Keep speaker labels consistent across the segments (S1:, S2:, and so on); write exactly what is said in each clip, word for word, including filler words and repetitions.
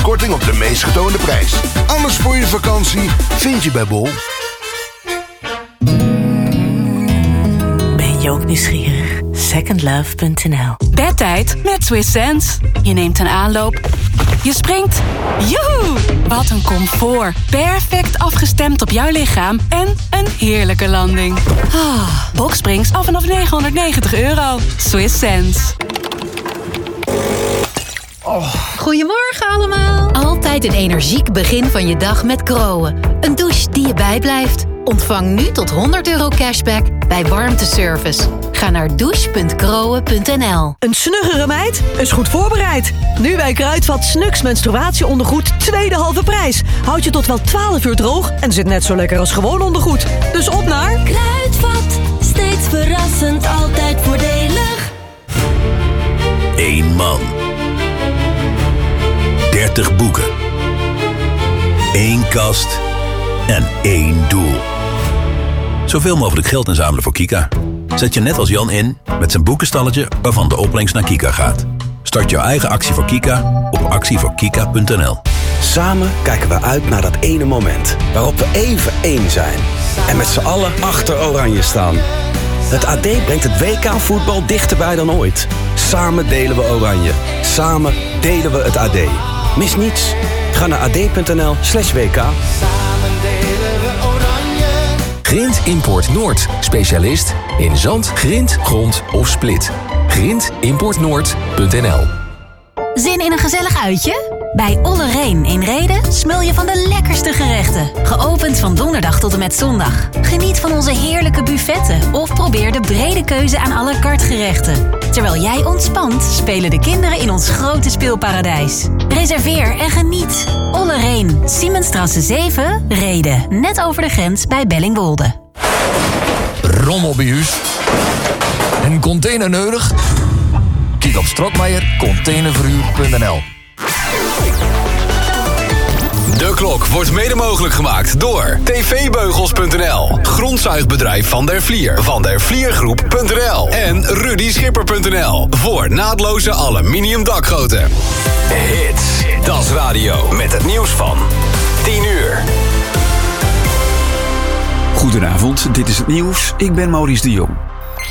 S1: korting op de meest getoonde prijs. Alles voor je vakantie vind je bij Bol.
S2: Ben je ook nieuwsgierig? second love punt n l.
S3: Bedtijd met Swiss Sense. Je neemt een aanloop. Je springt. Joehoe! Wat een comfort. Perfect afgestemd op jouw lichaam. En een heerlijke landing. Ah, Boxsprings af vanaf negenhonderdnegentig euro. Swiss Sense.
S4: Oh. Goedemorgen allemaal. Altijd een energiek begin van je dag met Groen. Een douche die je bijblijft. Ontvang nu tot honderd euro cashback bij Warmteservice. Ga naar douche punt groen punt n l.
S5: Een snuggere meid is goed voorbereid. Nu bij Kruidvat Snux menstruatieondergoed tweede halve prijs. Houd je tot wel twaalf uur droog en zit net zo lekker als gewoon ondergoed. Dus op naar
S6: Kruidvat, steeds verrassend, altijd voordelig.
S7: Eén man. dertig boeken. Eén kast. En één doel. Zoveel mogelijk geld inzamelen voor Kika. Zet je net als Jan in met zijn boekenstalletje waarvan de opbrengst naar Kika gaat. Start jouw eigen actie voor Kika op actie voor kika punt n l.
S8: Samen kijken we uit naar dat ene moment waarop we even één zijn. En met z'n allen achter Oranje staan. Het A D brengt het W K-voetbal dichterbij dan ooit. Samen delen we Oranje. Samen delen we het A D. Mis niets. Ga naar a d punt n l slash w k.
S9: Grint Import Noord. Specialist in zand, grind, grond of split. grint import noord punt n l.
S4: Zin in een gezellig uitje? Bij Olle Reen in Rheden smul je van de lekkerste gerechten. Geopend van donderdag tot en met zondag. Geniet van onze heerlijke buffetten of probeer de brede keuze aan à la carte gerechten. Terwijl jij ontspant, spelen de kinderen in ons grote speelparadijs. Reserveer en geniet. Olle Reen, Siemensstrasse zeven, Rheden. Net over de grens bij Bellingwolde.
S10: Rommel bij huis. Een container nodig? Kijk op Strokmeijer containerverhuur punt n l.
S11: De klok wordt mede mogelijk gemaakt door t v beugels punt n l, grondzuigbedrijf Van der Vlier, Van der Vliergroep punt n l en Rudy Schipper punt n l voor naadloze aluminium dakgoten. Hits, Das Radio met het nieuws van tien uur.
S12: Goedenavond, dit is het nieuws. Ik ben Maurice de Jong.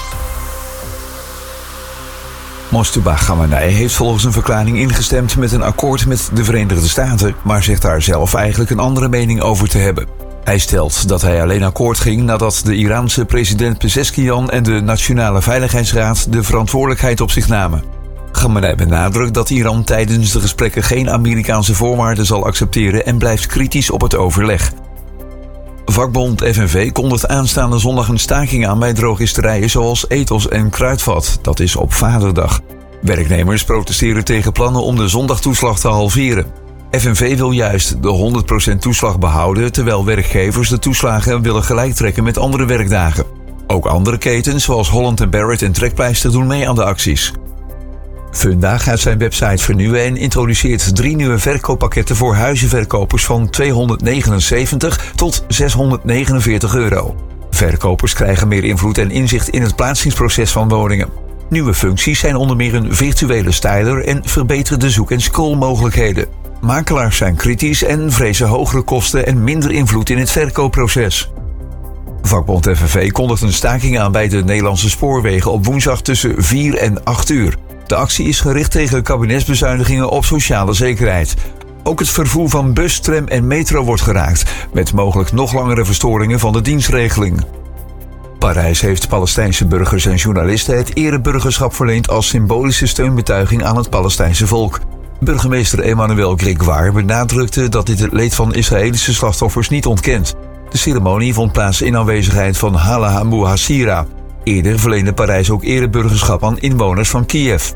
S12: Mostaba Khamenei heeft volgens een verklaring ingestemd met een akkoord met de Verenigde Staten, maar zegt daar zelf eigenlijk een andere mening over te hebben. Hij stelt dat hij alleen akkoord ging nadat de Iraanse president Pezeshkian en de Nationale Veiligheidsraad de verantwoordelijkheid op zich namen. Khamenei benadrukt dat Iran tijdens de gesprekken geen Amerikaanse voorwaarden zal accepteren en blijft kritisch op het overleg. Vakbond F N V kondigt aanstaande zondag een staking aan bij drogisterijen zoals Ethos en Kruidvat. Dat is op Vaderdag. Werknemers protesteren tegen plannen om de zondagtoeslag te halveren. F N V wil juist de honderd procent toeslag behouden, terwijl werkgevers de toeslagen willen gelijktrekken met andere werkdagen. Ook andere ketens zoals Holland en Barrett en Trekpleister doen mee aan de acties. Funda gaat zijn website vernieuwen en introduceert drie nieuwe verkooppakketten voor huizenverkopers van tweehonderdnegenenzeventig tot zeshonderdnegenenveertig euro. Verkopers krijgen meer invloed en inzicht in het plaatsingsproces van woningen. Nieuwe functies zijn onder meer een virtuele styler en verbeterde zoek- en scrollmogelijkheden. Makelaars zijn kritisch en vrezen hogere kosten en minder invloed in het verkoopproces. Vakbond F N V kondigt een staking aan bij de Nederlandse spoorwegen op woensdag tussen vier en acht uur. De actie is gericht tegen kabinetsbezuinigingen op sociale zekerheid. Ook het vervoer van bus, tram en metro wordt geraakt, met mogelijk nog langere verstoringen van de dienstregeling. Parijs heeft Palestijnse burgers en journalisten het ereburgerschap verleend als symbolische steunbetuiging aan het Palestijnse volk. Burgemeester Emmanuel Grégoire benadrukte dat dit het leed van Israëlische slachtoffers niet ontkent. De ceremonie vond plaats in aanwezigheid van Hala Abu Hasira. Eerder verleende Parijs ook ereburgerschap aan inwoners van Kiev.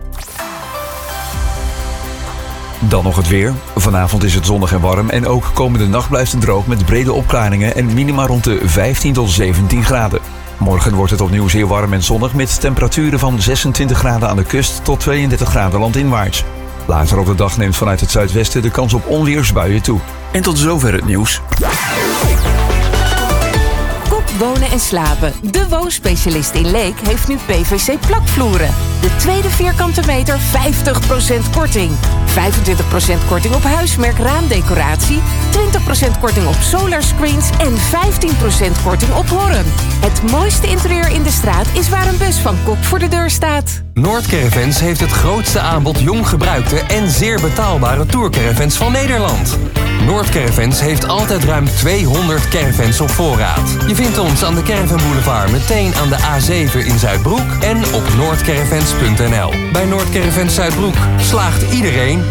S12: Dan nog het weer. Vanavond is het zonnig en warm en ook komende nacht blijft het droog met brede opklaringen en minima rond de vijftien tot zeventien graden. Morgen wordt het opnieuw zeer warm en zonnig met temperaturen van zesentwintig graden aan de kust tot tweeëndertig graden landinwaarts. Later op de dag neemt vanuit het zuidwesten de kans op onweersbuien toe. En tot zover het nieuws.
S13: Wonen en Slapen, de woonspecialist in Leek, heeft nu P V C plakvloeren. De tweede vierkante meter vijftig procent korting. vijfentwintig procent korting op huismerk raamdecoratie, twintig procent korting op solarscreens en vijftien procent korting op Horren. Het mooiste interieur in de straat is waar een bus van Kok voor de deur staat.
S14: Noordcaravans heeft het grootste aanbod jong gebruikte en zeer betaalbare tourcaravans van Nederland. Noordcaravans heeft altijd ruim tweehonderd caravans op voorraad. Je vindt ons aan de Caravan Boulevard meteen aan de A zeven in Zuidbroek en op noordcaravans punt n l. Bij Noordcaravans Zuidbroek slaagt iedereen.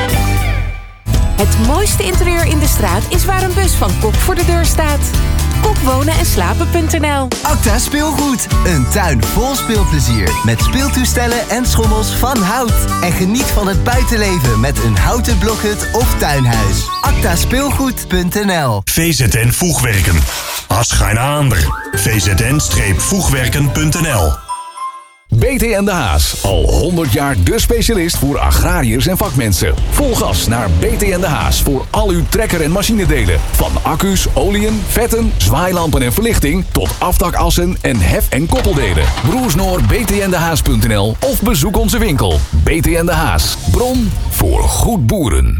S13: Het mooiste interieur in de straat is waar een bus van Kok voor de deur staat. kok wonen en slapen punt n l.
S15: Acta Speelgoed. Een tuin vol speelplezier. Met speeltoestellen en schommels van hout. En geniet van het buitenleven met een houten blokhut of tuinhuis. acta speelgoed punt n l.
S16: V Z N Voegwerken. Als geen ander. V Z N voegwerken punt n l.
S17: B T en de Haas, al honderd jaar de specialist voor agrariërs en vakmensen. Vol gas naar B T en de Haas voor al uw trekker- en machinedelen. Van accu's, oliën, vetten, zwaailampen en verlichting tot aftakassen en hef- en koppeldelen. Broersnoor b t n de haas punt n l of bezoek onze winkel. B T en de Haas, bron voor goed boeren.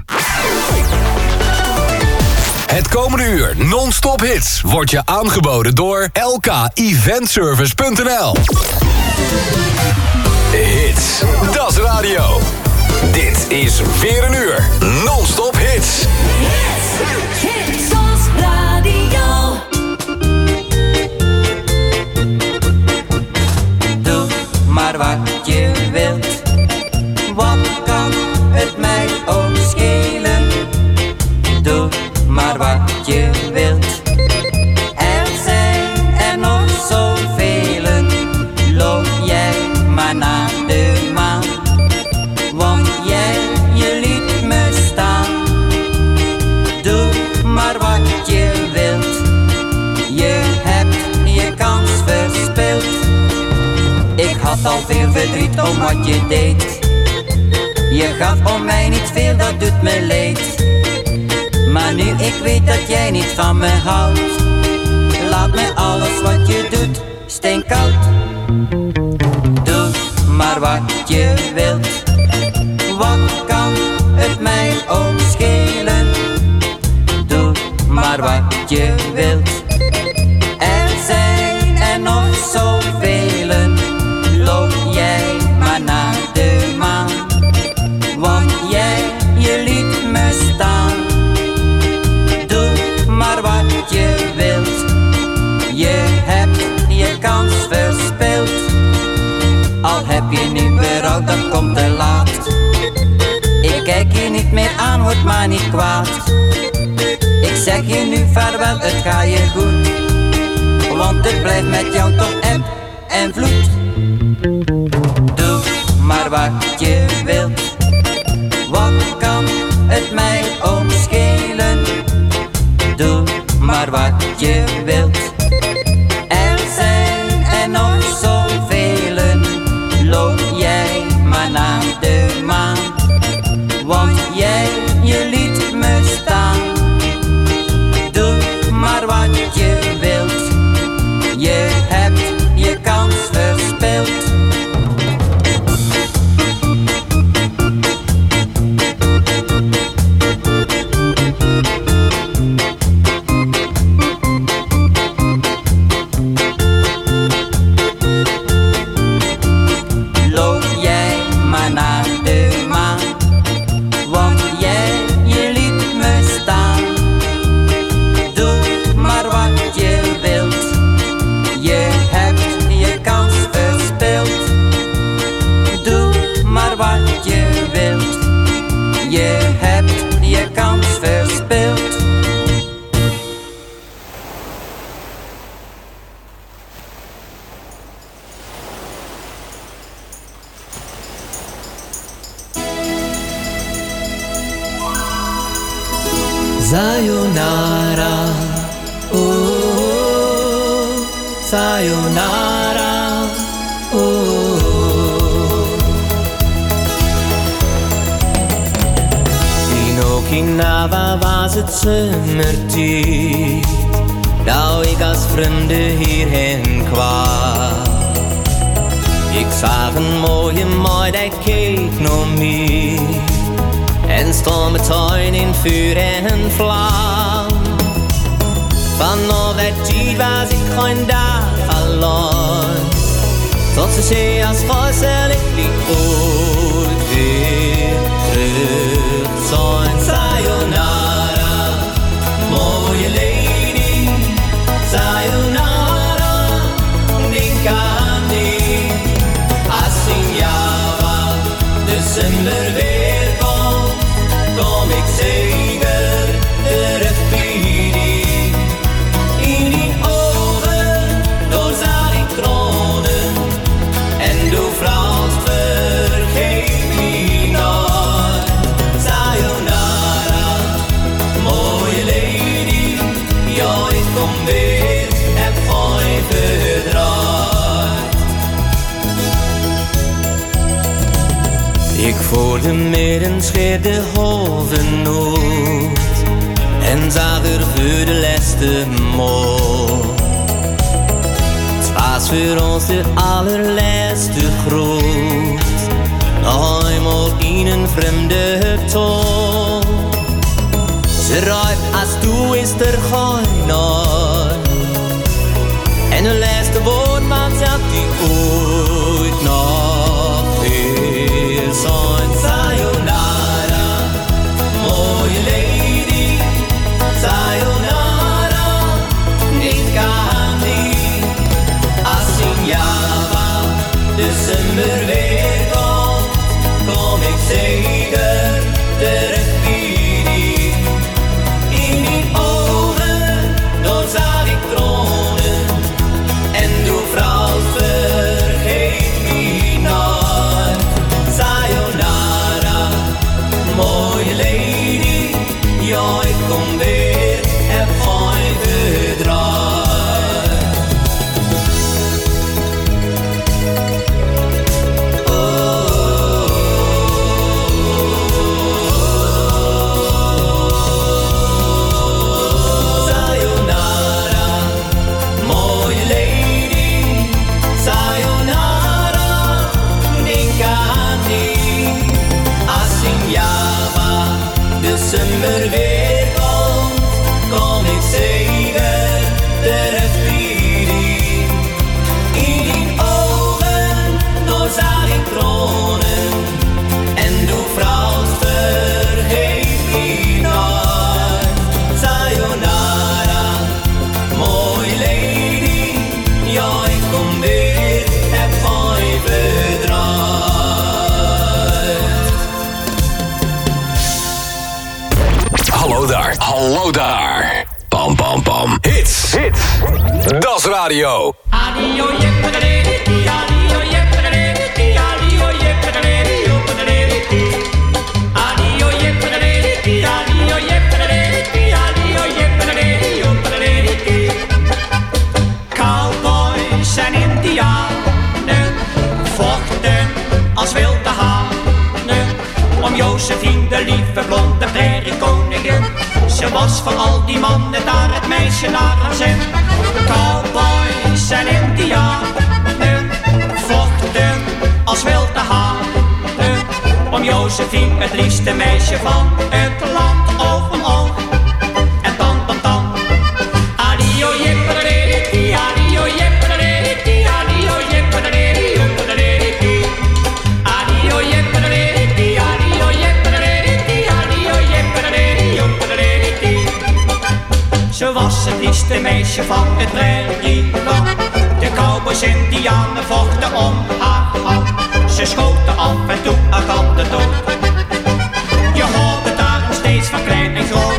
S11: Het komende uur non-stop hits wordt je aangeboden door L K event service punt n l. Hits, dat is radio. Dit is weer een uur non-stop hits.
S6: Hits, hits, dat is radio.
S18: Doe maar wat je wilt. Wat kan het mij ook schelen? Doe maar wat je wilt. Er zijn er nog zoveel. Loop jij maar naar de maan. Want jij, je liet me staan. Doe maar wat je wilt. Je hebt je kans verspeeld. Ik had al veel verdriet om wat je deed. Je gaf om mij niet veel, dat doet me leed. Maar nu ik weet dat jij niet van me houdt. Laat me alles wat je doet steenkoud. Doe maar wat je wilt. Wat kan het mij ook schelen? Doe maar wat je wilt. Er zijn er nog zoveel. Loop jij maar naar de maan. Want jij, je liet me staan. Doe maar wat je wilt. Je hebt je kans verspeeld. Al heb je nu berouw, dan komt te laat. Ik kijk je niet meer aan, word maar niet kwaad. Ik zeg je nu vaarwel, het ga je goed. Want het blijft met jou toch eb en vloed. Doe maar wat je wilt. Wat kan het mij ook schelen? Doe maar wat je wilt. Er zijn er nog zoveel. Loop jij maar naar de maan. Want jij, je liet me staan. Doe maar wat je wilt. Je hebt je kans verspeeld.
S19: Sayonara, oh, sayonara, oh. In Okinawa was het zomertijd.
S18: nou ik als vreemde hierheen kwam. Ik zag een mooie meid, die keek naar mij en stond met tuin in vuur en vlam. Vanaf dat tijd was ik geen dag alleen, tot ze zei als vassel ik die ooit weer terug zijn. Sayonara, mooie lady, sayonara, denk aan die. Als in Java december weer komt, kom ik zeker terug bij die. In die ogen, door zag ik tronen, en du vrouwst vergeet me nooit. Sayonara, mooie lady, ja ik kom weer, heb geen verdraaid. Ik voelde meer een scheer de hoven nood en zag er voor de laatste moord. Het was voor ons de allerlaatste groet, nog eenmaal in een vreemde toon. Ze ruikt als toe is er geen nooit, en de laatste woord maakt zelf die ooit nog weer zijn. Sayonara, mooie lady, sayonara, ik kan niet. Als in Java december weer komt, kom ik zeker terug bij die. In die ogen, door zag ik tronen, en du vrouw vergeet me nooit. Sayonara, mooie lady, ja ik kom weer, heb geen verdraaid. Sayonara, mooie lady, sayonara, denk aan die. Als in Java december weer komt, kom ik zeker terug bij die. In die ogen, door zag ik tronen, en du vrouw vergeet me nooit. Sayonara, mooie lady, ja ik kom weer, heb geen verdraaid.
S11: Hallo daar, hallo daar. Pam pam pam. Hits, hits. Das Radio.
S6: Adio yeppereriti, adio yeppereriti, adio yeppereriti, yoppereriti. Adio yeppereriti, adio yeppereriti, adio yeppereriti, yoppereriti. Cowboys en indianen vochten als wilde hanen om Josephine, de lieve blonde prairiekoningin. Ze was van al die mannen daar het meisje naar haar zin. Cowboys en indianen vochten als wilde hanen om Josephine, het liefste meisje van het land. Oog om oog en tand om tand. Adio yeppereriti, adio yeppereriti, adio yeppereriti, yoppereriti. Adio yeppereriti, adio yeppereriti, adio yeppereriti, yoppereriti. Ze was het liefste meisje van het prairieland. De cowboys en indianen vochten om haar hand. Ze schoten af en toe elkaar de dood. Je hoorde daar nog steeds van klein en groot.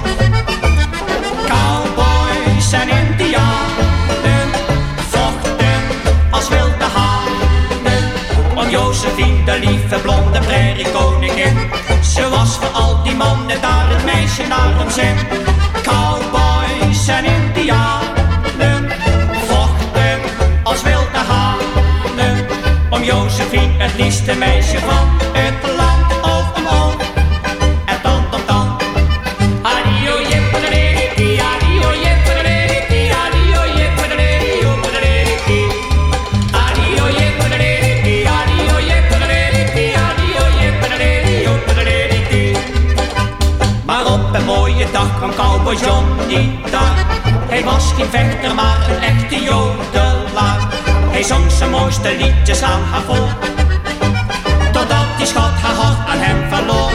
S6: Cowboys en indianen vochten als wilde hanen om Josephine, de lieve blonde prairiekoningin. Ze was voor al die mannen daar het meisje naar hun zin. Cowboys en indianen vochten als wilde hanen om Josephine, het liefste meisje van het land. Oog om oog en tand om tand. Adio yeppereriti, adio yeppereriti, adio mooie dag kwam cowboy Johnny daar. Hij was geen vechter, maar een echte jodelaar. Hij zong zijn mooiste liedjes aan haar vol, totdat die schat haar hart aan hem verloor.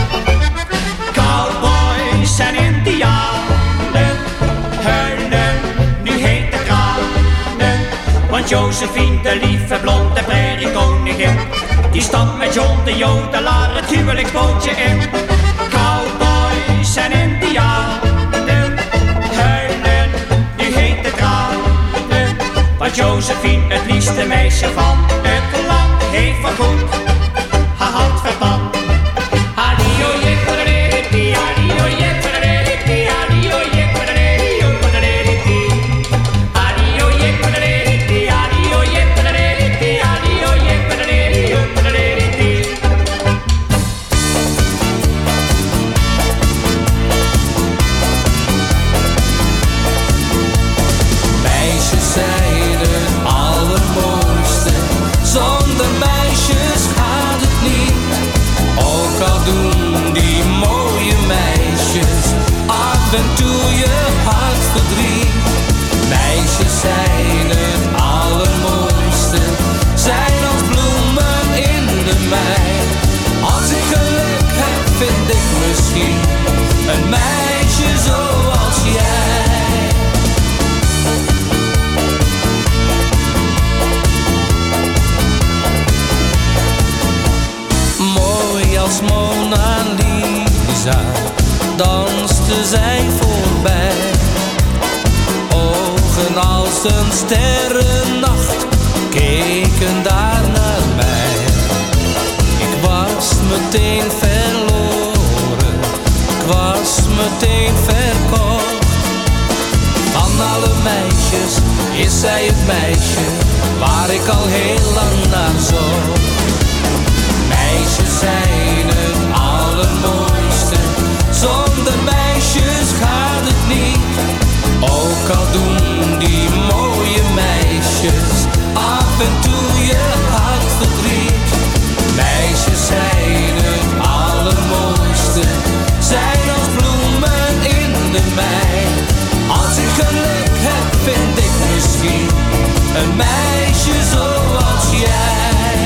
S6: Cowboys en indianen huilen nu hete tranen, want Josephine, de lieve blonde prairiekoningin, die stapt met John de jodelaar het huwelijksbootje in. Cowboys en indianen huilen nu hete tranen, want Josephine, het liefste meisje van het land, heeft voorgoed haar hart verpand. Adio jekkereriti, adio jekkereriti, adio jekkereriti, adio jekkereriti, adio jekkereriti, adio jekkereriti.
S19: Meisjes zijn het allermooiste, zonder meisjes gaat het niet. Ook al doen die mooie meisjes af en toe je hart verdriet. Meisjes zijn het allermooiste, zijn als bloemen in de mei. Als ik geluk heb, vind ik misschien een meisje zoals jij. Mooi als Mona Lisa danste zij voorbij. Ogen als een sterrennacht keken daar naar mij. Ik was meteen verloren, ik was meteen verkocht. Van alle meisjes is zij het meisje waar ik al heel lang naar zocht. Meisjes zijn het allermooiste, zonder meisjes gaat het niet. Ook al doen die mooie meisjes af en toe je hart verdriet. Meisjes zijn het allermooiste, zijn als bloemen in de mei. Als ik geluk heb, vind ik misschien een meisje zoals jij.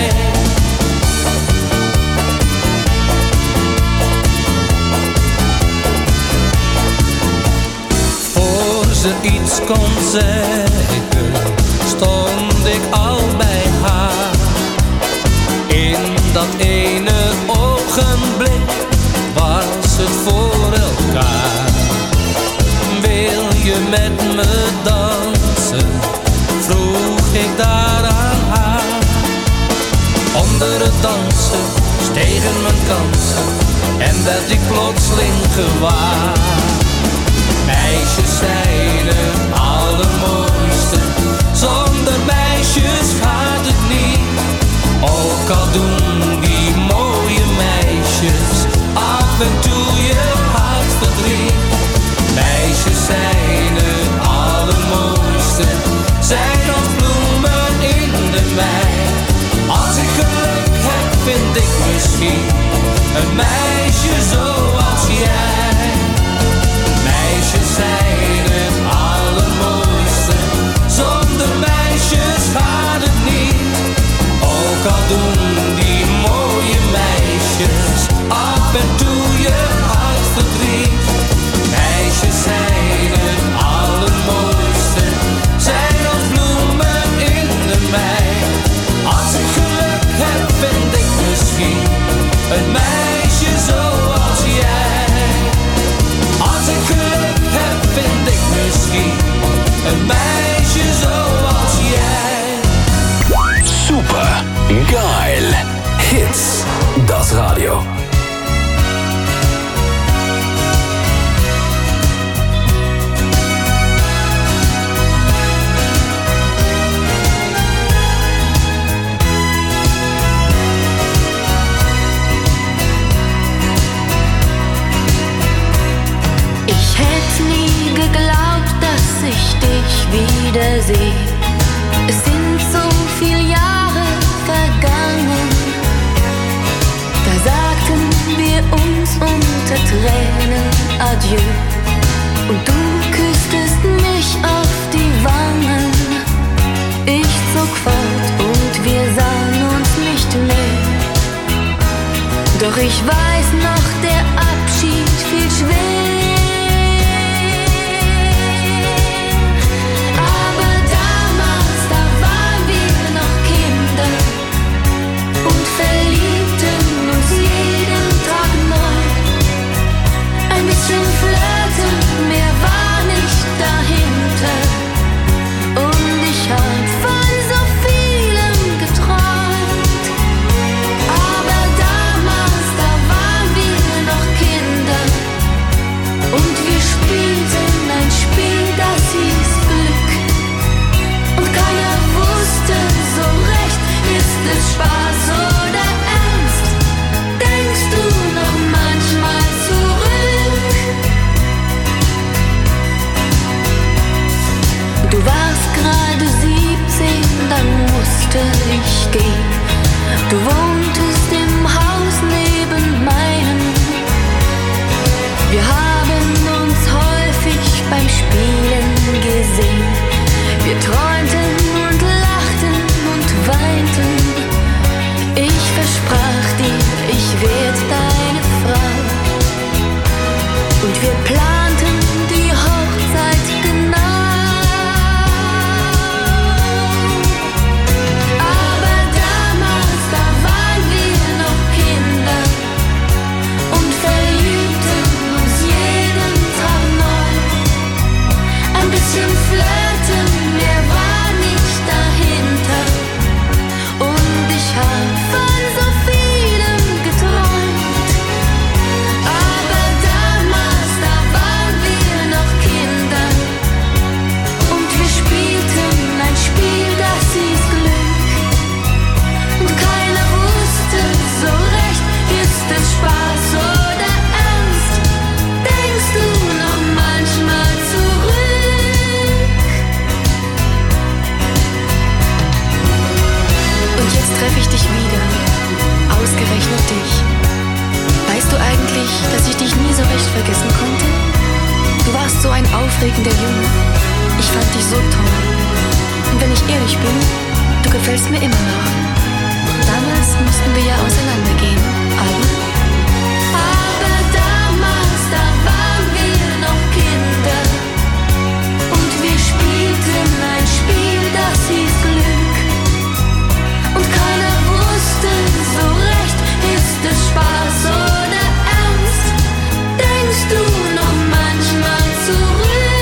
S19: Ze iets kon zeggen, stond ik al bij haar. In dat ene ogenblik was het voor elkaar. Wil je met me dansen, vroeg ik daar aan haar. Onder het dansen stegen mijn kansen en werd ik plotseling gewaar. Meisjes zijn het allermooiste, zonder meisjes gaat het niet. Ook al doen die mooie meisjes af en toe je hart verdriet. Meisjes zijn het allermooiste, zijn als bloemen in de mei. Als ik geluk heb, vind ik misschien een meisje zoals jij. Meisjes zijn het allermooiste, zonder meisjes gaat het niet. Ook al doen die mooie meisjes af en toe je hart verdriet. Meisjes zijn het allermooiste, zijn als bloemen in de mei. Als ik geluk heb, vind ik misschien een meisje zoals jij. Als ik geluk heb, vind ik misschien een meisje zoals jij.
S11: Super geil. Hits. Das Radio.
S20: Ich hätte nie geglaubt, dass ich dich wiedersehe. Es sind so viele Jahre vergangen. Da sagten wir uns und unter Tränen Adieu. Und du küsstest mich auf die Wangen. Ich zog fort und wir sahen uns nicht mehr. Doch ich weiß noch, der Abschied fiel schwer. Aber damals, da waren wir noch Kinder und verliebten uns jeden Tag neu. Ein bisschen flirten, mehr war nicht dahinter. Und ich hab von so vielem geträumt. Aber damals, da waren wir noch Kinder und wir spielten ein Spiel, das hieß Glück. Und keiner wusste so recht, ist es Spaß oder Ernst? Denkst du noch manchmal zurück? Du warst gerade siebzehn, dann musste ich gehen. Du wohntest im Haus neben meinem. Wir haben uns häufig beim Spielen gesehen. Wir träumten und lachten und weinten. Ich versprach dir, ich werd deine Frau. Und wir planten die Hochzeit genau. Aber damals, da waren wir noch Kinder und verliebten uns jeden Tag neu. Ein bisschen flirten, mehr war nicht dahinter. Und ich hab von so vielem geträumt. Aber damals, da waren wir noch Kinder und wir spielten ein Spiel, das hieß Glück. Und keiner wusste so recht, ist es Spaß oder Ernst? Denkst du noch manchmal zurück? Und jetzt treffe ich dich wieder, ausgerechnet dich. Weißt du eigentlich, dass ich dich nie so recht vergessen konnte? Du warst so ein aufregender Junge. Ich fand dich so toll. Und wenn ich ehrlich bin, du gefällst mir immer noch. Damals mussten wir ja auseinandergehen, aber... Aber damals, da waren wir noch Kinder und wir spielten ein Spiel, das hieß Glück. Und keiner wusste so recht, ist es Spaß oder Ernst? Denkst du noch manchmal zurück?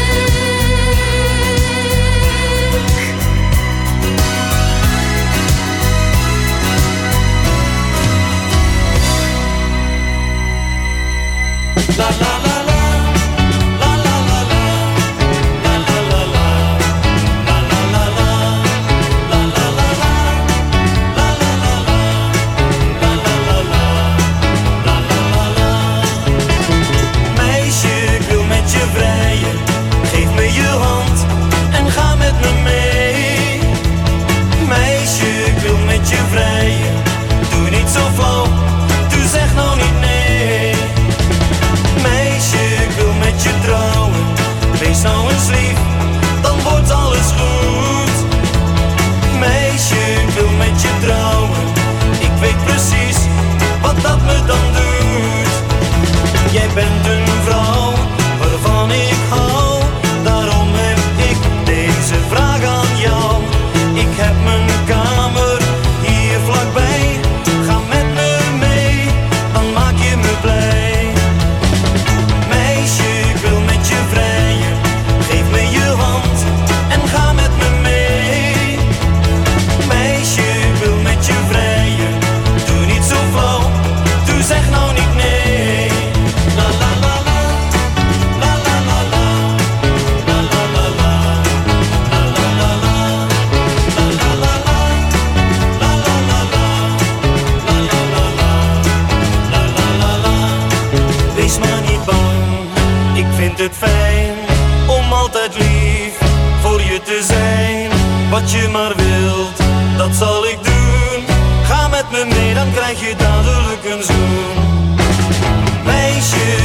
S19: La la la la, la la la la, la la la la, la la la la, la la la la, la la la la, la la la la, la la la la. Meisje, ik wil met je vrijen. Geef me je hand en ga met me mee. Meisje, ik wil met je vrijen. Doe niet zo flauw, doe zeg nou niet nee. Meisje, ik wil met je trouwen. Wees nou eens lief, dan wordt alles goed. Meisje, ik wil met je trouwen. Ik weet precies wat dat me dan doet. Jij bent een vrouw waarvan ik hou. Daarom heb ik deze vraag aan jou. Ik heb mijn kamer hier vlakbij. Ga met me mee, dan maak je me blij. Meisje, ik wil met je vrijen. Geef me je hand en ga met me mee. Meisje, ik wil met je vrijen. Doe niet zo flauw, doe zeg nou niet nee. La la la la, la la la la, la la la la, la la la la, la la la la, la la la la, la la la la, la la la la. Wees maar niet bang, ik vind het fijn om altijd lief voor je te zijn. Wat je maar wilt, dat zal ik doen. Ga met me mee, dan krijg je dadelijk een zoen. Meisje,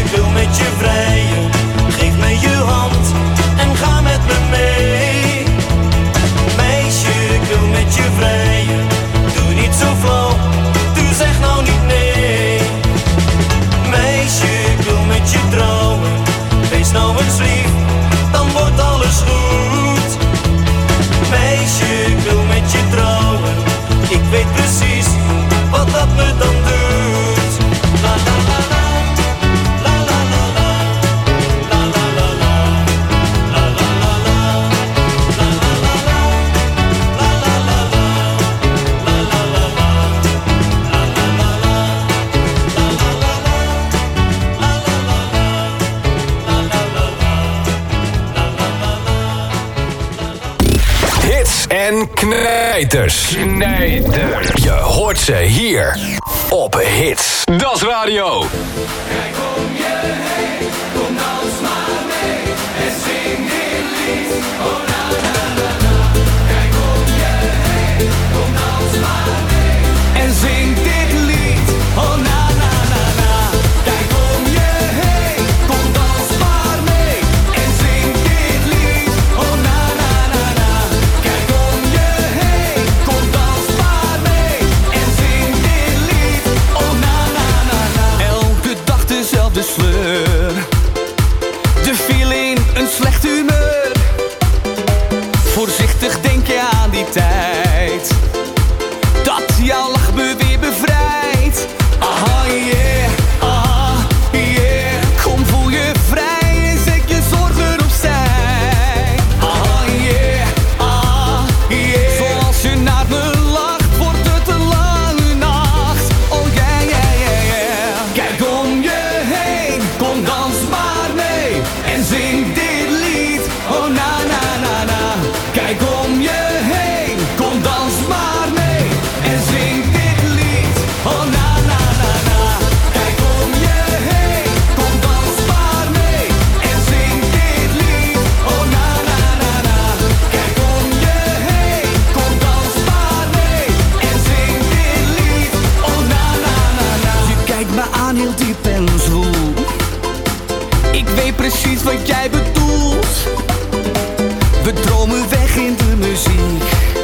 S19: vrijen. Geef me je hand en ga met me mee. Meisje, ik wil met je vrijen. Doe niet zo flauw, doe zeg nou niet nee. Meisje, ik wil met je trouwen. Wees nou eens lief, dan wordt alles goed. Meisje, ik wil met je trouwen. Ik weet precies wat dat me dan doet. La la la la, la la la la, la la la la, la la la la, la la la la, la la la la, la la la la, la la la la, la la la la, la la la la, la la la la.
S11: Hits en knijters. Knijters. Je hoort ze hier op Hits. Dat is radio.
S19: Kijk om je heen, kom dans maar mee en zing dit lied. Oh na na na na. Kijk om je heen, kom dans maar mee en zing dit lied. Oh na na na na. Kijk om je heen, kom dans maar mee en zing dit lied. Oh na na na na. Kijk om je heen, kom dans maar mee en zing dit lied. Oh na na na na. Elke dag dezelfde sleur. De feeling, een slecht humeur. Voorzichtig denk je aan die tijd dat jouw lach me weer bevrijdt. Aha, yeah, aha, yeah. Kom, voel je vrij en zet je zorgen opzij. Aha, yeah, aha, yeah. Zoals je naar me lacht, wordt het een lange nacht. Oh yeah, yeah, yeah, yeah. Kijk om je heen, kom dans maar mee en zing dit lied. Oh na na na na. Kijk om je heen, kom dans maar mee en zing dit lied. Oh na na na na. Kijk om je heen, kom dans maar mee en zing dit lied. Oh na na na na. Kijk om je heen, kom dans maar mee en zing dit lied. Oh na na na na. Je kijkt me aan heel diep en zwoel. Ik weet precies wat jij bedoelt. We dromen weg in de muziek.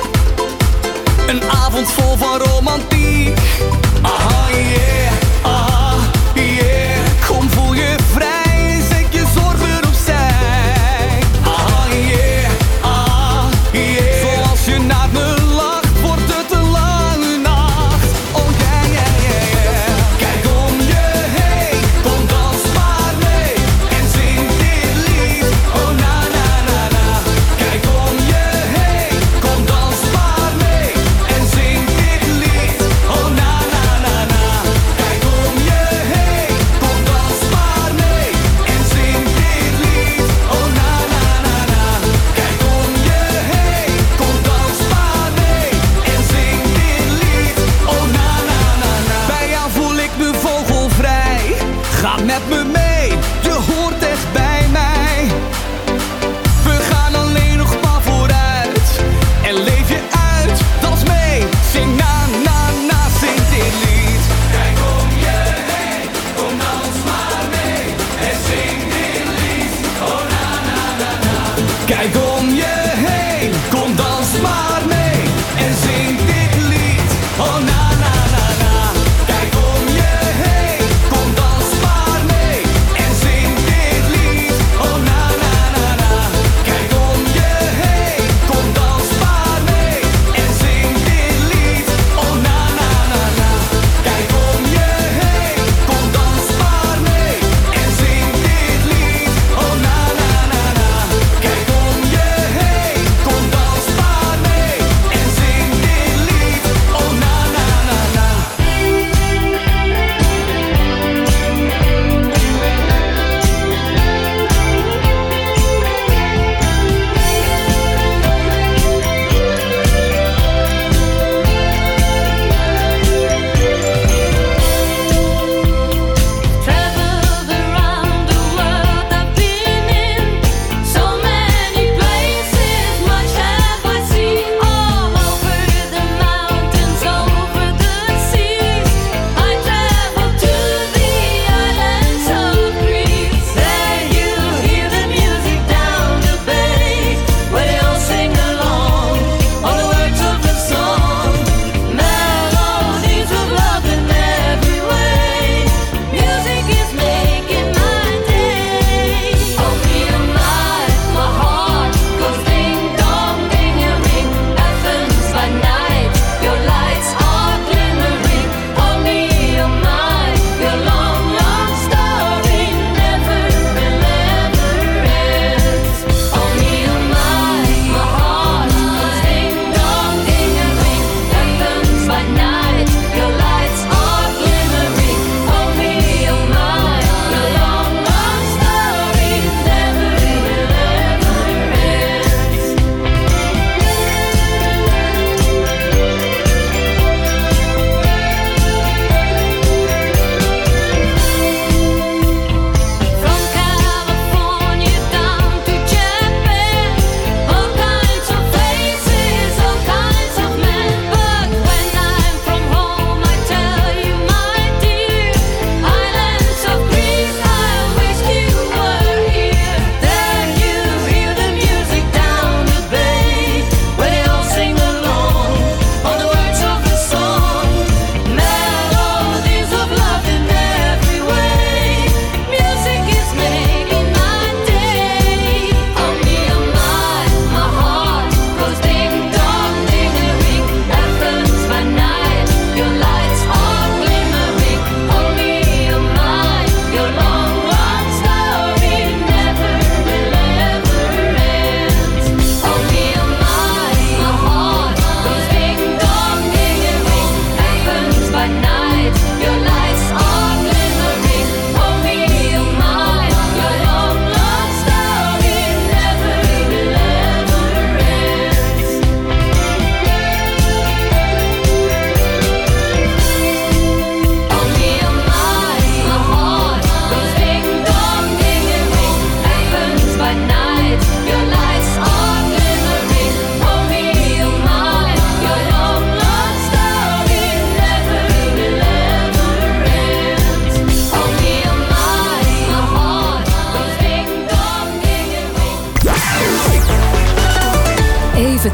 S19: Een avond vol van romantiek. Aha, yeah, aha, yeah. Kom, voel je vrij en zet je zorgen opzij. Aha, yeah, aha, yeah. Zoals je naar me lacht, wordt het een lange nacht. Oh yeah, yeah, yeah, yeah. Kijk om je heen, kom dans maar mee en zing dit lied. Oh na na na na. Kijk om je heen, kom dans maar mee en zing dit lied. Oh na na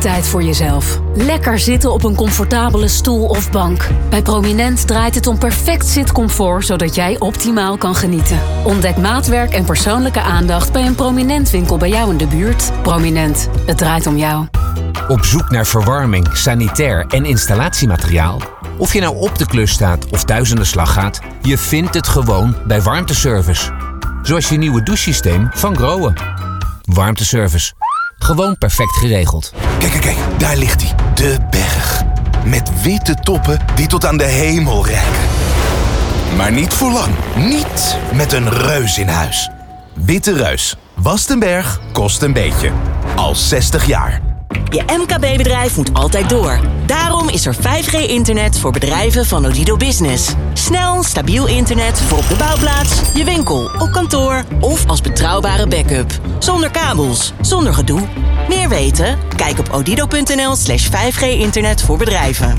S3: tijd voor jezelf. Lekker zitten op een comfortabele stoel of bank. Bij Prominent draait het om perfect zitcomfort, zodat jij optimaal kan genieten. Ontdek maatwerk en persoonlijke aandacht bij een Prominent winkel bij jou in de buurt. Prominent, het draait om jou.
S21: Op zoek naar verwarming, sanitair en installatiemateriaal? Of je nou op de klus staat of thuis aan de slag gaat, je vindt het gewoon bij Warmteservice. Zoals je nieuwe douchesysteem van Groen. Warmteservice. Gewoon perfect geregeld.
S1: Kijk, kijk, kijk. Daar ligt hij. De berg. Met witte toppen die tot aan de hemel reiken. Maar niet voor lang. Niet met een reus in huis. Witte Reus. Wast een berg, kost een beetje. Al zestig jaar.
S22: Je M K B-bedrijf moet altijd door. Daarom is er vijf G internet voor bedrijven van Odido Business. Snel, stabiel internet voor op de bouwplaats, je winkel, op kantoor of als betrouwbare backup. Zonder kabels, zonder gedoe. Meer weten? Kijk op odido.nl slash 5G internet voor bedrijven.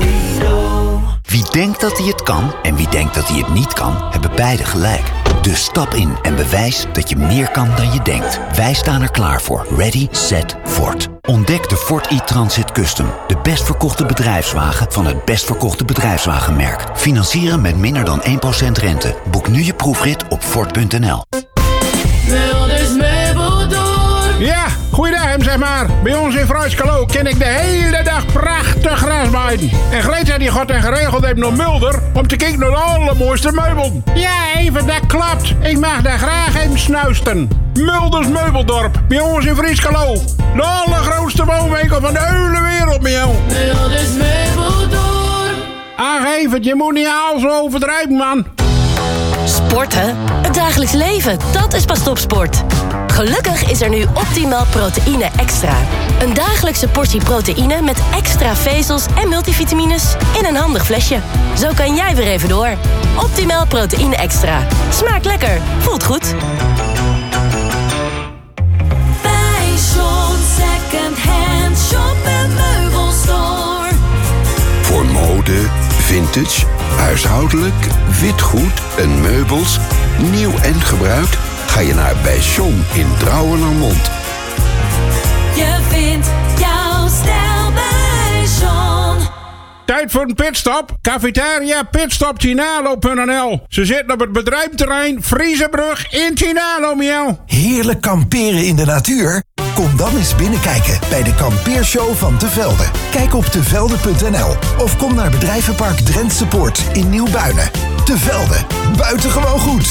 S23: Wie denkt dat hij het kan en wie denkt dat hij het niet kan, hebben beide gelijk. Dus stap in en bewijs dat je meer kan dan je denkt. Wij staan er klaar voor. Ready, set, Ford. Ontdek de Ford e-Transit Custom. De best verkochte bedrijfswagen van het best verkochte bedrijfswagenmerk. Financieren met minder dan één procent rente. Boek nu je proefrit op Ford punt n l.
S24: Mulders Meubeldorp. Ja, goeiedag hem zeg maar. Bij ons in Fruiskalo ken ik de hele dag prachtig gras maaien. En Greet zei die God en geregeld heeft naar Mulder om te kijken naar de allermooiste meubel. Ja, even, dat klopt. Ik mag daar graag even snuisten. Mulders Meubeldorp, bij ons in Frieskalo. De allergrootste woonwinkel van de hele wereld, Miel. Mulders Meubeldorp. Ach, even, je moet niet al zo overdrijven, man.
S25: Sporten? Het dagelijks leven, dat is pas topsport. Gelukkig is er nu Optimal Proteïne Extra. Een dagelijkse portie proteïne met extra vezels en multivitamines in een handig flesje. Zo kan jij weer even door. Optimal Proteïne Extra. Smaakt lekker, voelt goed.
S19: Bij John Second Hand Shop en Meubelstore.
S26: Voor mode, vintage, huishoudelijk, witgoed en meubels, nieuw en gebruikt, ga je naar bij John in Drouwen-Normond.
S19: Je vindt jouw stijl bij John.
S24: Tijd voor een pitstop. Cafetaria Pitstop Tinalo punt n l. Ze zitten op het bedrijventerrein Friezenbrug in Tinalo, Miel.
S27: Heerlijk kamperen in de natuur? Kom dan eens binnenkijken bij de kampeershow van Te Velde. Kijk op tevelde punt n l of kom naar bedrijvenpark Drentse Poort in Nieuw-Buinen. Te Velde, buitengewoon goed.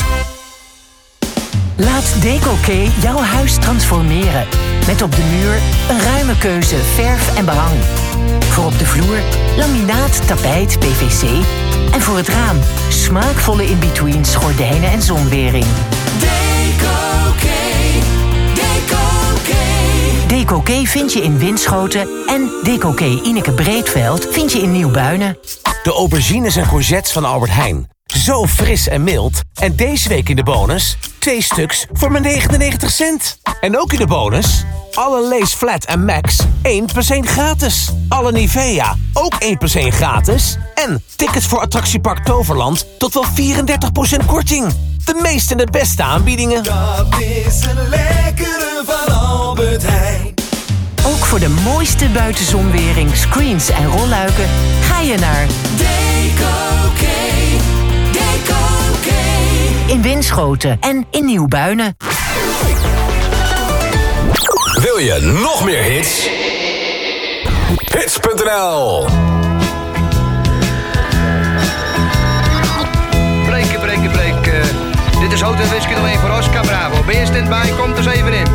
S2: Laat Deco-K jouw huis transformeren. Met op de muur een ruime keuze verf en behang. Voor op de vloer laminaat, tapijt, P V C. En voor het raam smaakvolle in-betweens, gordijnen en zonwering.
S19: Deco-K. Deco-K.
S2: Deco-K vind je in Winschoten en Deco-K Ineke Breedveld vind je in Nieuw-Buinen.
S28: De aubergines en courgettes van Albert Heijn. Zo fris en mild. En deze week in de bonus twee stuks voor maar negenennegentig cent. En ook in de bonus alle Lace Flat en Max één plus één gratis. Alle Nivea ook één plus één gratis. En tickets voor attractiepark Toverland tot wel vierendertig procent korting. De meeste en de beste aanbiedingen.
S19: Dat is een lekkere van Albert Heijn.
S2: Ook voor de mooiste buitenzonwering, screens en rolluiken ga je naar
S19: Deco-K. Deco-K.
S2: in Winschoten en in Nieuw-Buinen.
S11: Wil je nog meer hits? hits punt n l.
S29: Breken, breken, breken. Uh, dit is Hotel Whisky nog één voor Oscar Bravo. Ben je stand-by? Komt er eens even in.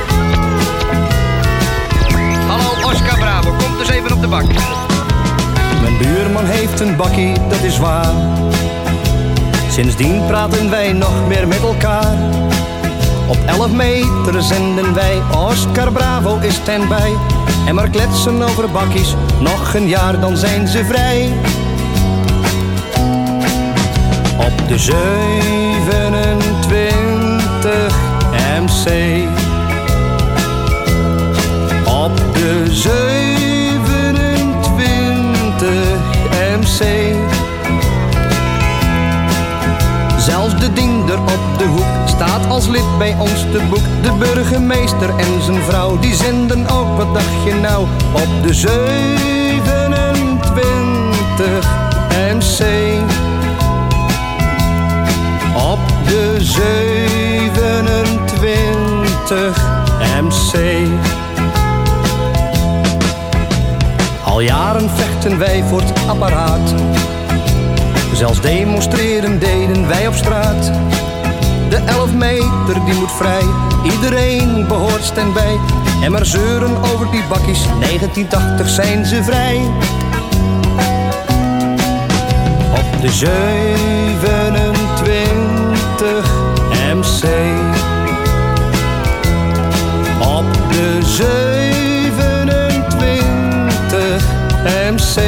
S29: Hallo Oscar Bravo, komt eens even op de bak.
S30: Mijn buurman heeft een bakkie, dat is waar. Sindsdien praten wij nog meer met elkaar. Op elf meter zenden wij Oscar Bravo is stand-by. En maar kletsen over bakkies, nog een jaar dan zijn ze vrij. Op de zevenentwintig M C. Op de zevenentwintig M C. Zelfs de diender op de hoek staat als lid bij ons te boek. De burgemeester en zijn vrouw, die zenden ook, wat dacht je nou, op de zevenentwintig M C. Op de zevenentwintig M C. Al jaren vechten wij voor het apparaat. Zelfs demonstreren deden wij op straat. De elf meter die moet vrij, iedereen behoort standbij. En maar zeuren over die bakkies, negentien tachtig zijn ze vrij. Op de zevenentwintig M C. Op de zevenentwintig M C.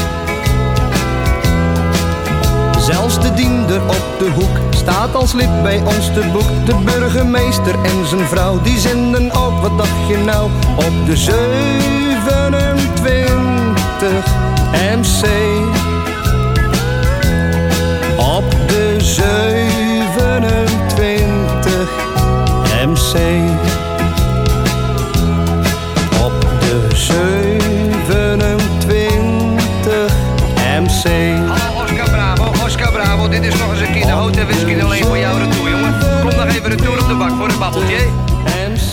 S30: Zelfs de diender op de hoek staat als lid bij ons te boek. De burgemeester en zijn vrouw, die zenden ook, wat dacht je nou, op de zevenentwintig M C. Op de zevenentwintig M C. Op de zevenentwintig M C.
S29: Hallo Oscar Bravo, Oscar Bravo, dit is nog eens een keer de houten whisky alleen voor jou retour, jongen. Kom nog even retour op de bak voor een babbeltje.
S30: M C.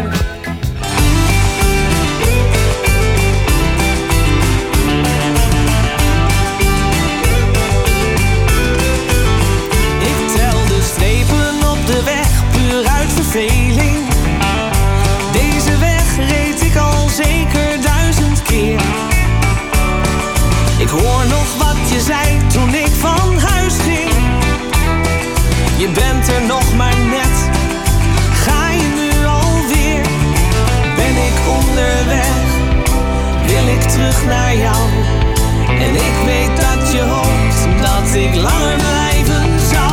S19: De weg puur uit verveling. Deze weg reed ik al zeker duizend keer. Ik hoor nog wat je zei toen ik van huis ging. Je bent er nog maar net, ga je nu alweer? Ben ik onderweg, wil ik terug naar jou. En ik weet dat je hoopt dat ik langer blijven zou.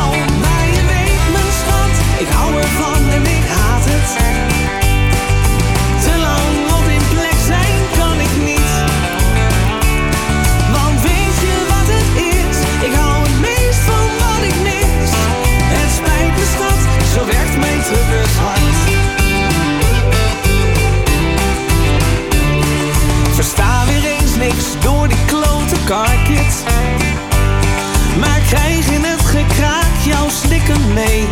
S19: Ik hou ervan en ik haat het. Te lang op één plek zijn kan ik niet. Want weet je wat het is? Ik hou het meest van wat ik mis. Het spijt me schat, zo werkt mijn truckershart. Versta weer eens niks door die klote karkit. Maar krijg in het gekraak jouw slikken mee.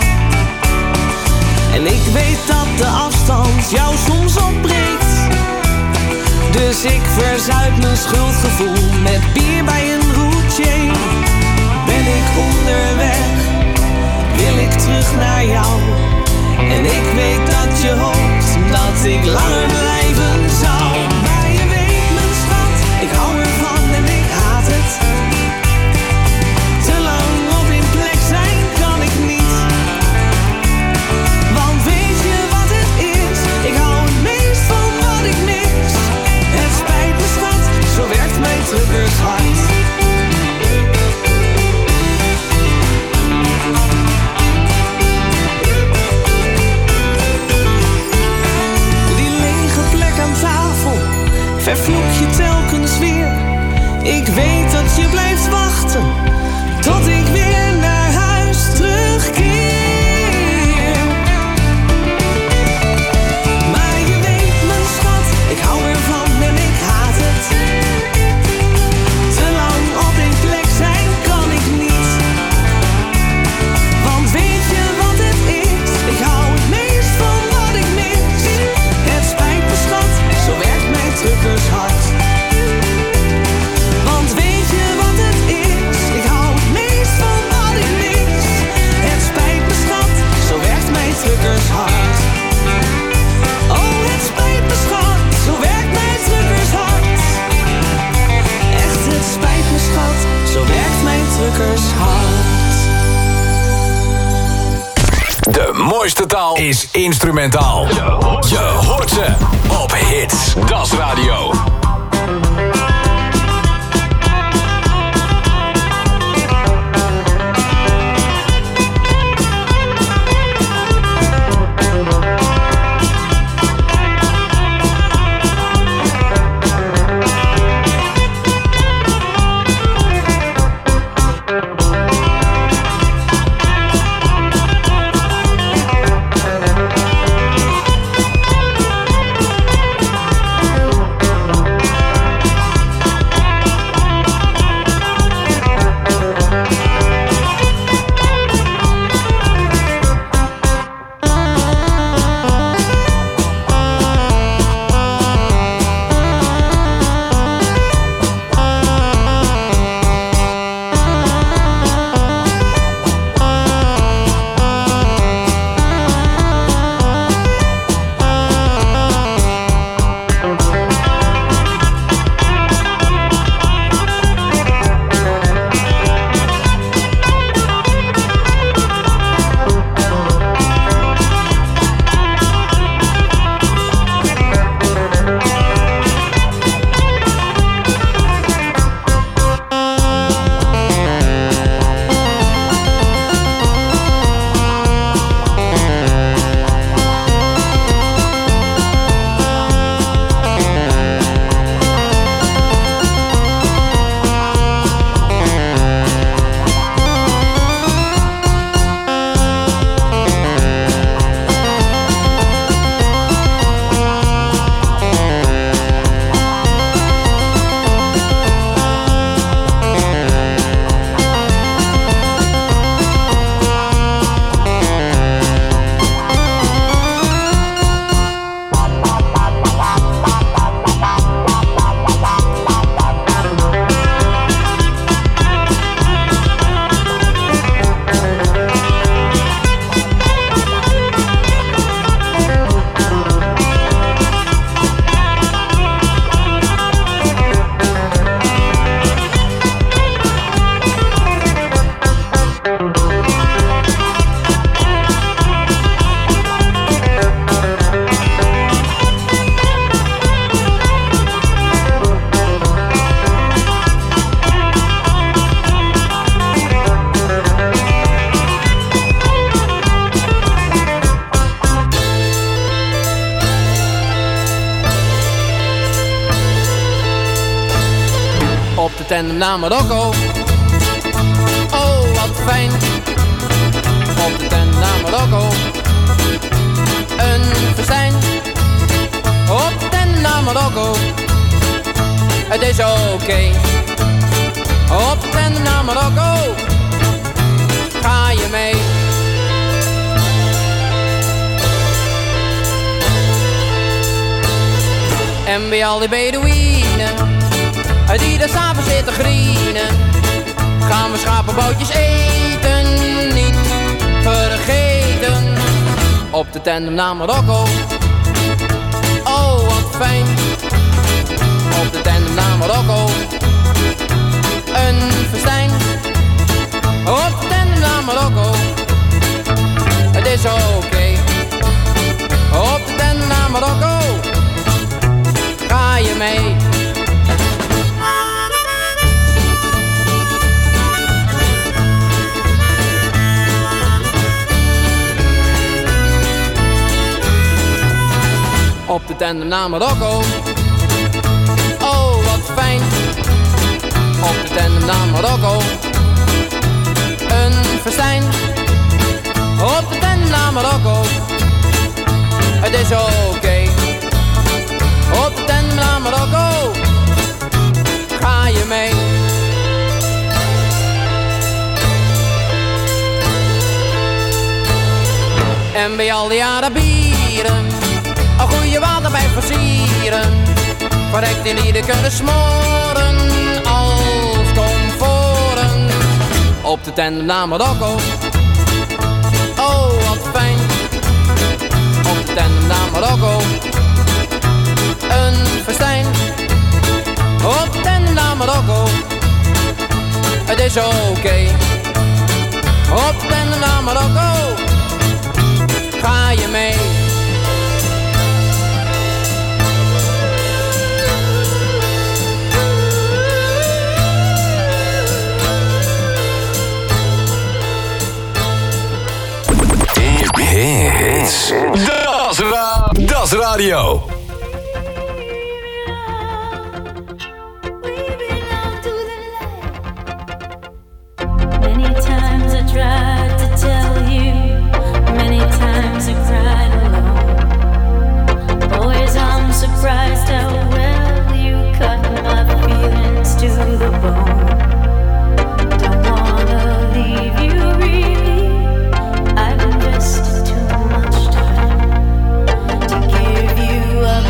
S19: En ik weet dat de afstand jou soms opbreekt. Dus ik verzuip mijn schuldgevoel met bier bij een roetje. Ben ik onderweg, wil ik terug naar jou. En ik weet dat je hoopt dat ik langer blijven zou. Maar je weet mijn schat, ik hou ervan en ik haat het. Te lang op één plek zijn kan ik niet. Ik hou het meest van wat ik mis. Het spijt me schat, zo werkt mijn truckershart. Die lege plek aan tafel vervloek je telkens weer. Ik weet dat je blijft wachten tot ik weer naar huis terugkeer. Ik hou ervan en ik haat het. Te lang op één plek zijn kan ik niet. Want weet je wat het is? Ik hou het meest van wat ik mis. Het spijt me schat, zo werkt mijn truckershart. Want weet je wat het is? Ik hou het meest van wat ik mis. Het spijt me schat, zo werkt mijn truckershart. Oh, het spijt me schat, zo werkt mijn truckershart. Echt, het spijt me schat, zo werkt mijn truckershart.
S11: De mooiste taal is instrumentaal. Je hoort ze op Hits. Das Radio.
S4: tandem naar Marokko. Oh, wat fijn. Op de tandem naar Marokko. Een festijn. Op de tandem naar Marokko. Het is oké. Okay. Op de tandem naar Marokko. Ga je mee? En bij al die Bedouinen, die daar s'avonds zitten grienen, gaan we schapenboutjes eten, niet vergeten. Op de tandem naar Marokko. Oh, wat fijn. Op de tandem naar Marokko. Een festijn. Op de tandem naar Marokko. Het is oké. Okay. Op de tandem naar Marokko. Ga je mee? Op de tandem naar Marokko. Oh, wat fijn. Op de tandem naar Marokko. Een festijn. Op de tandem naar Marokko. Het is oké. Okay. Op de tandem naar Marokko. Ga je mee? En bij al die Arabieren een goede water bij versieren. Correct in ieder kunnen smoren als komforen. Op de tandem naar Marokko. Oh, wat fijn. Op de tandem naar Marokko. Een festijn. Op de tandem naar Marokko. Het is oké. Okay. Op de tandem naar Marokko. Ga je mee?
S11: Hits. Das, ra das Radio.
S5: Many times I tried to tell you, many times I cried alone. Boys, I'm surprised how well you cut my feelings to the bone. Don't wanna leave you, really. I've invested too much time to give you up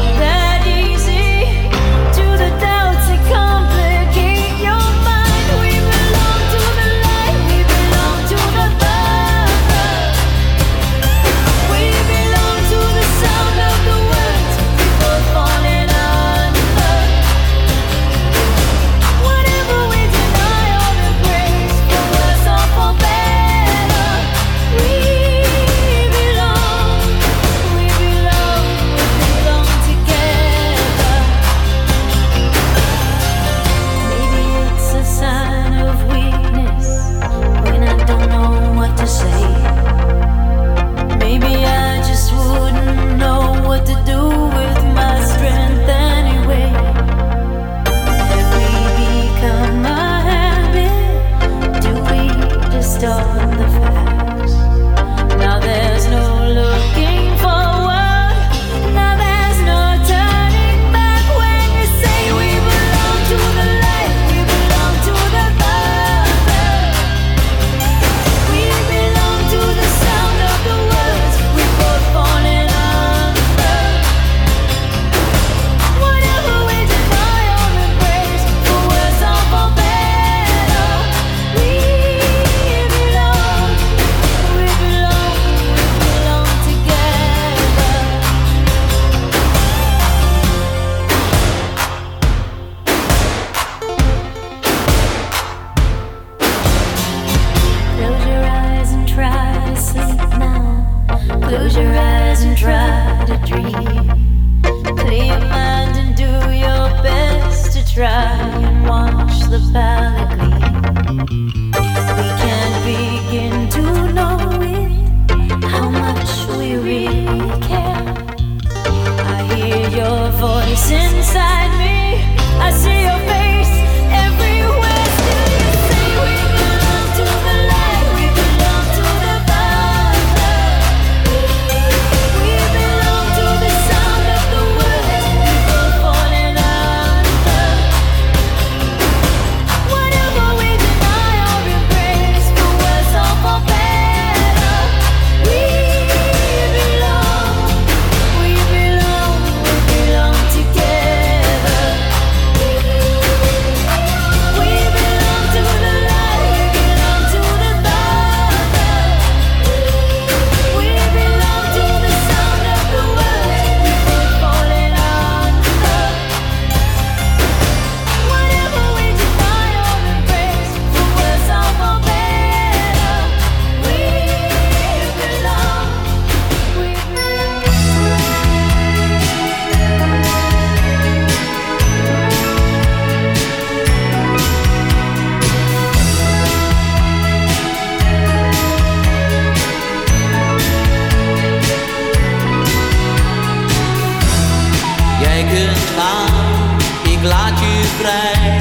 S19: Jij kunt gaan, ik laat je vrij.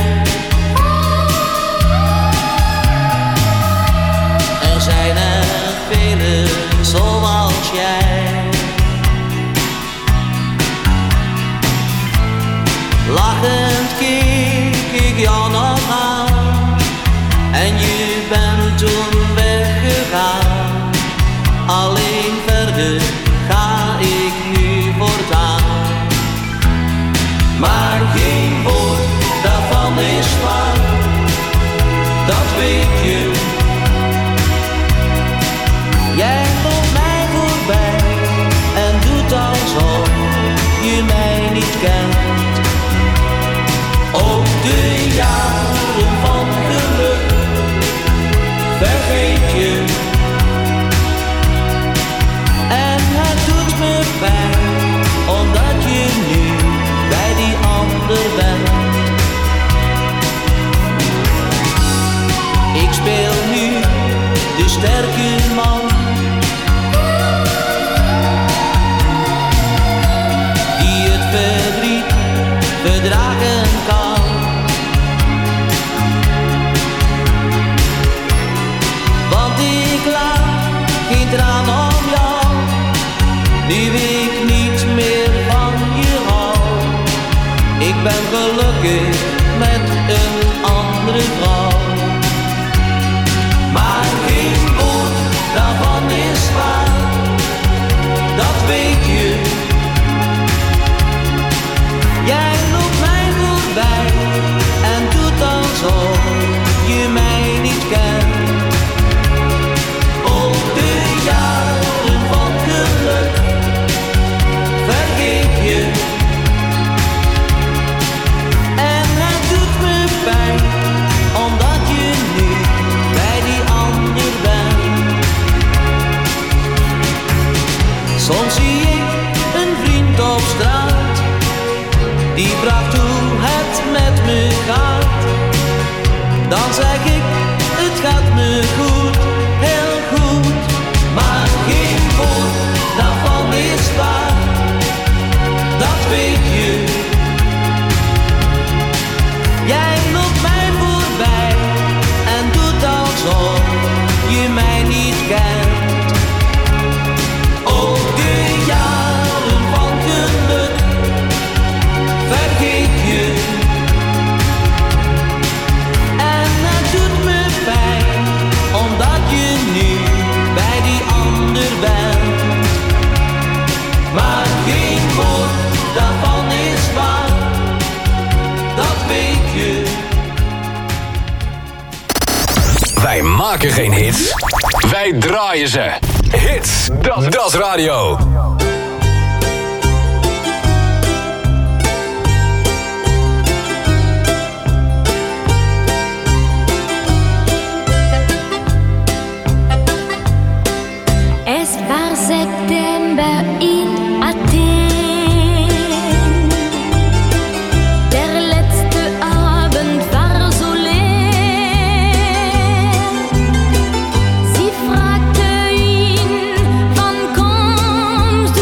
S19: Er zijn er velen zoals jij. Lachend keek ik jou nog aan en je bent toen weggegaan. Alleen verder ga ik nu voortaan. Maar geen woord daarvan is waar, dat weet je. Jij loopt mij voorbij en doet alsof je mij niet kent. Ook de jaren van geluk vergeet je. En het doet me pijn, omdat je nu bij die ander bent. Ik speel nu de sterke man, die het verdriet verdragen kan. Want ik laat geen traan om jou, nu ik niet meer van je hou. Ik ben gelukkig met een andere vrouw. Maar geen woord daarvan is waar, dat weet je. Jij loopt mij voorbij en doet alsof je mij niet kent. Ook de jaren van geluk vergeet je. En het doet me pijn, omdat je nu bij die ander bent. Soms zie ik een vriend op straat, die vraagt hoe het met me gaat. Dan zeg ik, het gaat me goed, heel goed. Maar geen woord daarvan is waar, dat weet je. Jij loopt mij voorbij en doet alsof je mij niet kent. Ook de jaren van geluk vergeet je. En het doet me pijn, omdat je nu bij die ander bent. Maar geen woord daarvan is waar, dat weet je.
S11: Wij maken geen hits, wij draaien ze. Hits, dat is radio.
S5: Es war September in Athen. Der letzte Abend war so leer. Sie fragte ihn, wann kommst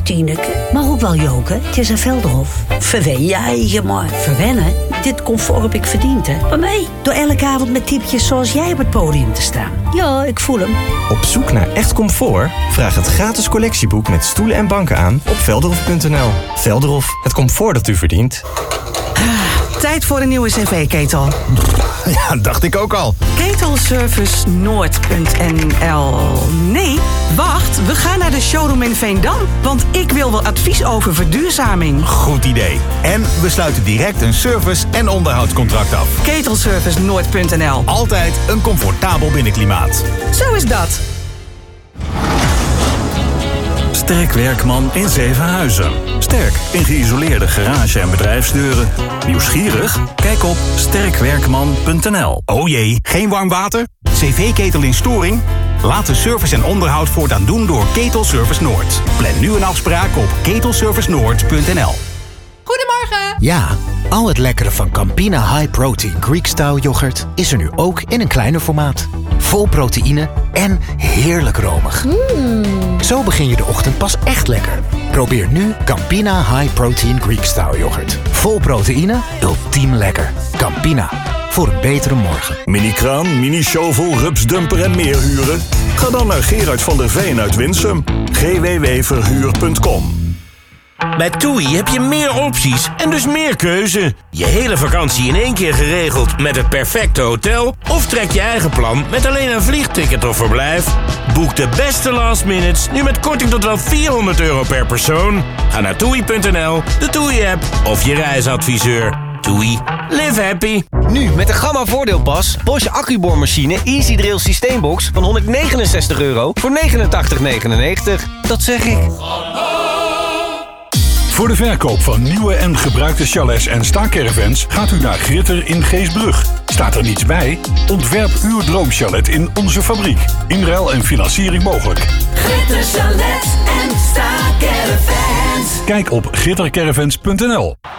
S7: Tineke. Maar ook wel Joke, Tessa Velderhof. Verwen je eigen maar. Verwennen? Dit comfort heb ik verdiend, hè. Bij mij? Door elke avond met typjes zoals jij op het podium te staan. Ja, ik voel hem.
S8: Op zoek naar echt comfort? Vraag het gratis collectieboek met stoelen en banken aan op velderhof punt n l. Velderhof, het comfort dat u verdient.
S9: Tijd voor een nieuwe cv-ketel.
S10: Ja, dacht ik ook al.
S9: Ketelservice Noord punt n l. Nee, wacht, we gaan naar de showroom in Veendam. Want ik wil wel advies over verduurzaming.
S10: Goed idee. En we sluiten direct een service- en onderhoudscontract af.
S9: Ketelservice Noord punt n l.
S10: Altijd een comfortabel binnenklimaat.
S9: Zo is dat.
S12: Sterk Werkman in Zevenhuizen. Sterk in geïsoleerde garage- en bedrijfsdeuren. Nieuwsgierig? Kijk op sterk werkman punt n l.
S10: Oh jee, geen warm water? cv-ketel in storing? Laat de service en onderhoud voortaan doen door Ketelservice Noord. Plan nu een afspraak op ketelservice noord punt n l.
S13: Goedemorgen! Ja, al het lekkere van Campina High Protein Greek Style yoghurt is er nu ook in een kleiner formaat. Vol proteïne en heerlijk romig. Mm. Zo begin je de ochtend pas echt lekker. Probeer nu Campina High Protein Greek Style yoghurt. Vol proteïne, ultiem lekker. Campina, voor een betere morgen.
S12: Mini-kraan, mini-shovel, rupsdumper en meer huren? Ga dan naar Gerard van der Veen uit Winsum. g w w verhuur punt com.
S14: Bij TUI heb je meer opties en dus meer keuze. Je hele vakantie in één keer geregeld met het perfecte hotel? Of trek je eigen plan met alleen een vliegticket of verblijf? Boek de beste last minutes nu met korting tot wel vierhonderd euro per persoon. Ga naar toei punt n l, de TUI-app of je reisadviseur. TUI, live happy.
S28: Nu met de Gamma voordeelpas. Bosch accuboormachine Easy Drill Systeembox van honderdnegenenzestig euro voor negenentachtig negenennegentig. Dat zeg ik.
S15: Voor de verkoop van nieuwe en gebruikte chalets en staancaravans gaat u naar Gritter in Geesbrug. Staat er niets bij? Ontwerp uw droomchalet in onze fabriek. Inruil en financiering mogelijk.
S19: Gritter Chalet en staancaravans.
S15: Kijk op gritter caravans punt n l.